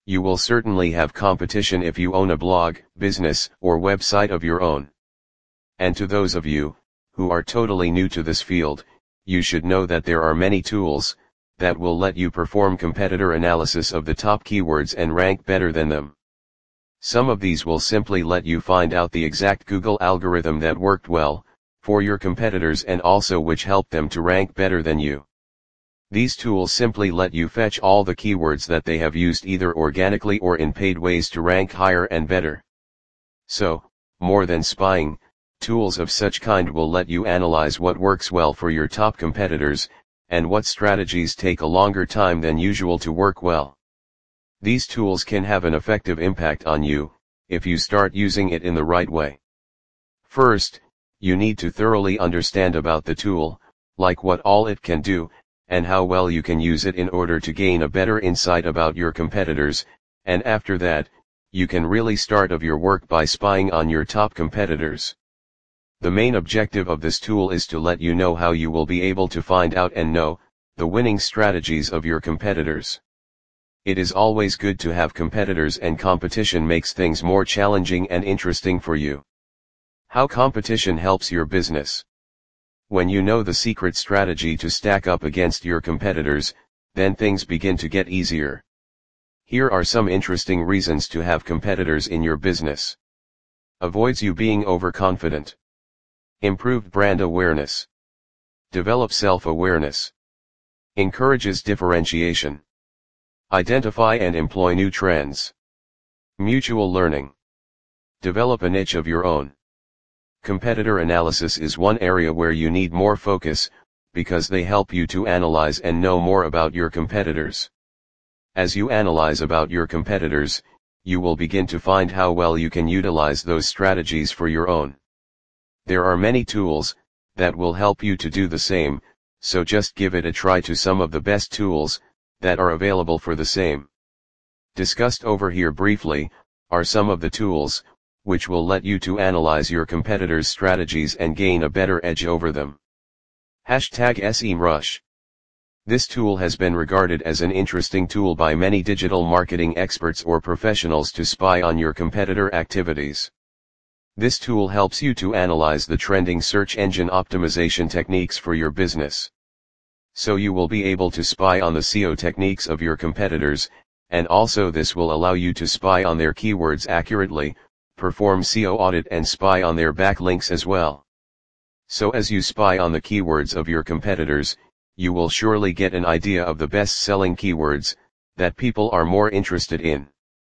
You will certainly have competition if you own a blog, business, or website of your own. And to those of you who are totally new to this field, you should know that there are many tools that will let you perform competitor analysis of the top keywords and rank better than them. Some of these will simply let you find out the exact Google algorithm that worked well for your competitors and also which helped them to rank better than you. These tools simply let you fetch all the keywords that they have used either organically or in paid ways to rank higher and better. So, more than spying, tools of such kind will let you analyze what works well for your top competitors, and what strategies take a longer time than usual to work well. These tools can have an effective impact on you, if you start using it in the right way. First, you need to thoroughly understand about the tool, like what all it can do, and how well you can use it in order to gain a better insight about your competitors, and after that, you can really start of your work by spying on your top competitors. The main objective of this tool is to let you know how you will be able to find out and know the winning strategies of your competitors. It is always good to have competitors, and competition makes things more challenging and interesting for you. How competition helps your business. When you know the secret strategy to stack up against your competitors, then things begin to get easier. Here are some interesting reasons to have competitors in your business. Avoids you being overconfident. Improved brand awareness. Develop self-awareness. Encourages differentiation. Identify and employ new trends. Mutual learning. Develop a niche of your own. Competitor analysis is one area where you need more focus, because they help you to analyze and know more about your competitors. As you analyze about your competitors, you will begin to find how well you can utilize those strategies for your own. There are many tools that will help you to do the same, so just give it a try to some of the best tools that are available for the same. Discussed over here briefly are some of the tools which will let you to analyze your competitors' strategies and gain a better edge over them. #SEMrush. This tool has been regarded as an interesting tool by many digital marketing experts or professionals to spy on your competitor activities. This tool helps you to analyze the trending search engine optimization techniques for your business. So you will be able to spy on the SEO techniques of your competitors, and also this will allow you to spy on their keywords accurately, perform SEO audit and spy on their backlinks as well. So as you spy on the keywords of your competitors, you will surely get an idea of the best-selling keywords that people are more interested in.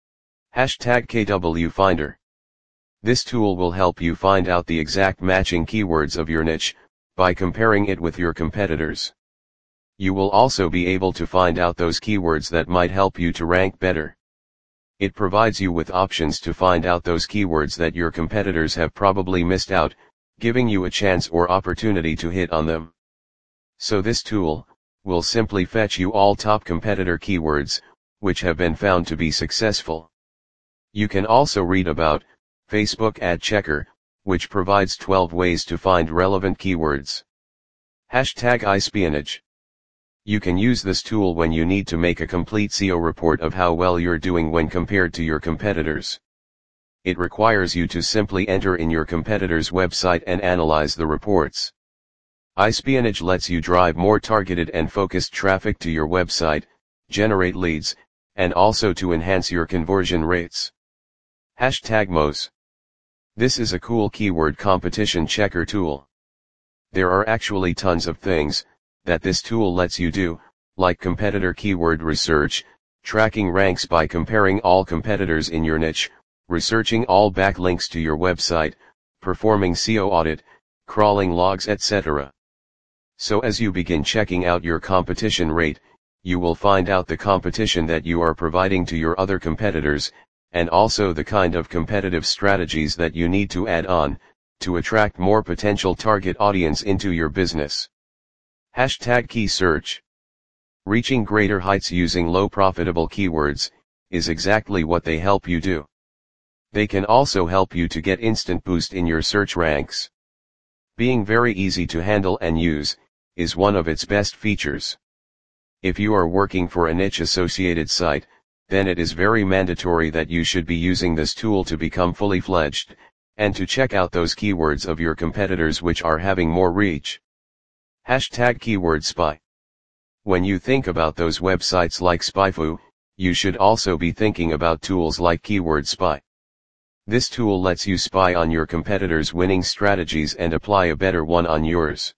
#KWFinder. This tool will help you find out the exact matching keywords of your niche, by comparing it with your competitors. You will also be able to find out those keywords that might help you to rank better. It provides you with options to find out those keywords that your competitors have probably missed out, giving you a chance or opportunity to hit on them. So this tool will simply fetch you all top competitor keywords, which have been found to be successful. You can also read about Facebook Ad Checker, which provides 12 ways to find relevant keywords. #iSpionage. You can use this tool when you need to make a complete SEO report of how well you're doing when compared to your competitors. It requires you to simply enter in your competitor's website and analyze the reports. iSpionage lets you drive more targeted and focused traffic to your website, generate leads, and also to enhance your conversion rates. #Moz. This is a cool keyword competition checker tool. There are actually tons of things that this tool lets you do, like competitor keyword research, tracking ranks by comparing all competitors in your niche, researching all backlinks to your website, performing SEO audit, crawling logs, etc. So as you begin checking out your competition rate, you will find out the competition that you are providing to your other competitors, and also the kind of competitive strategies that you need to add on, to attract more potential target audience into your business. #Key search. Reaching greater heights using low profitable keywords, is exactly what they help you do. They can also help you to get instant boost in your search ranks. Being very easy to handle and use, is one of its best features. If you are working for a niche associated site, then it is very mandatory that you should be using this tool to become fully fledged, and to check out those keywords of your competitors which are having more reach. Hashtag Keyword Spy. When you think about those websites like SpyFu, you should also be thinking about tools like Keyword Spy. This tool lets you spy on your competitors' winning strategies and apply a better one on yours.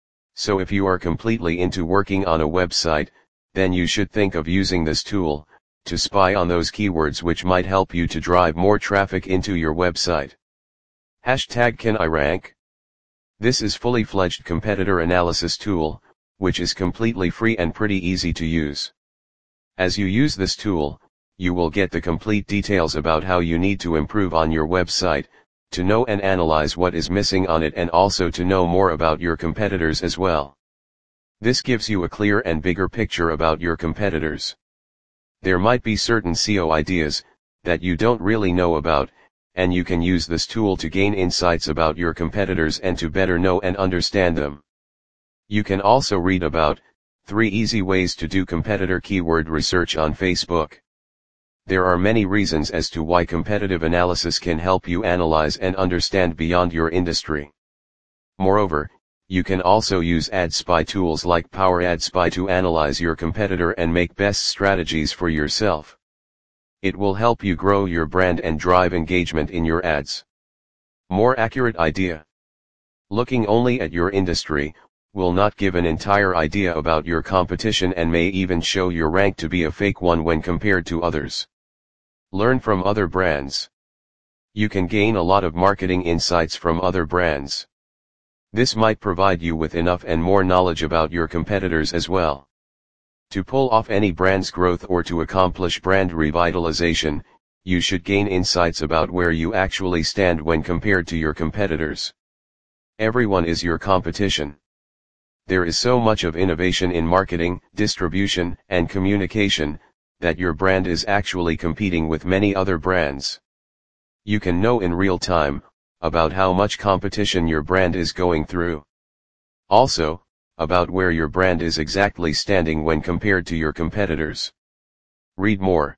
So if you are completely into working on a website, then you should think of using this tool to spy on those keywords which might help you to drive more traffic into your website. Hashtag Can I Rank? This is fully fledged competitor analysis tool, which is completely free and pretty easy to use. As you use this tool, you will get the complete details about how you need to improve on your website, to know and analyze what is missing on it, and also to know more about your competitors as well. This gives you a clear and bigger picture about your competitors. There might be certain SEO ideas that you don't really know about, and you can use this tool to gain insights about your competitors and to better know and understand them. You can also read about 3 easy ways to do competitor keyword research on Facebook. There are many reasons as to why competitive analysis can help you analyze and understand beyond your industry. Moreover, you can also use ad spy tools like Power Ad Spy to analyze your competitor and make best strategies for yourself. It will help you grow your brand and drive engagement in your ads. More accurate idea. Looking only at your industry will not give an entire idea about your competition and may even show your rank to be a fake one when compared to others. Learn from other brands. You can gain a lot of marketing insights from other brands. This might provide you with enough and more knowledge about your competitors as well. To pull off any brand's growth or to accomplish brand revitalization, you should gain insights about where you actually stand when compared to your competitors. Everyone is your competition. There is so much of innovation in marketing, distribution, and communication, that your brand is actually competing with many other brands. You can know in real time about how much competition your brand is going through. Also, about where your brand is exactly standing when compared to your competitors. Read more.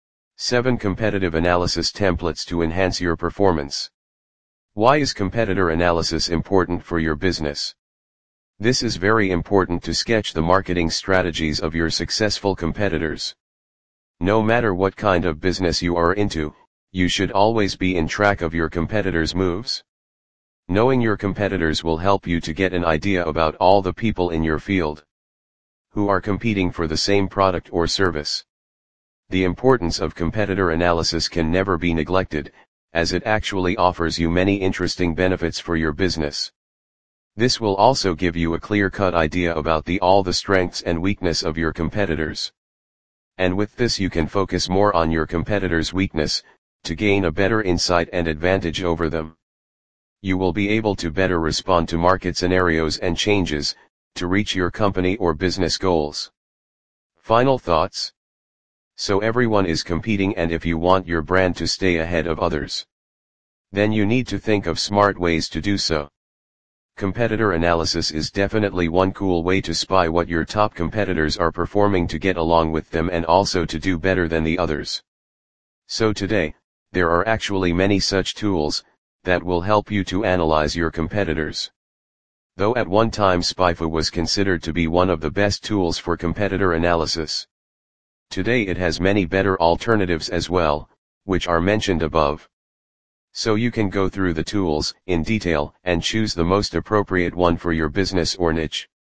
7 competitive analysis templates to enhance your performance. Why is competitor analysis important for your business? This is very important to sketch the marketing strategies of your successful competitors. No matter what kind of business you are into, you should always be in track of your competitors' moves. Knowing your competitors will help you to get an idea about all the people in your field who are competing for the same product or service. The importance of competitor analysis can never be neglected, as it actually offers you many interesting benefits for your business. This will also give you a clear-cut idea about all the strengths and weakness of your competitors. And with this you can focus more on your competitors' weakness, to gain a better insight and advantage over them. You will be able to better respond to market scenarios and changes, to reach your company or business goals. Final thoughts? So everyone is competing, and if you want your brand to stay ahead of others, then you need to think of smart ways to do so. Competitor analysis is definitely one cool way to spy what your top competitors are performing to get along with them and also to do better than the others. So today, there are actually many such tools that will help you to analyze your competitors. Though at one time SpyFu was considered to be one of the best tools for competitor analysis, today it has many better alternatives as well, which are mentioned above. So you can go through the tools in detail and choose the most appropriate one for your business or niche.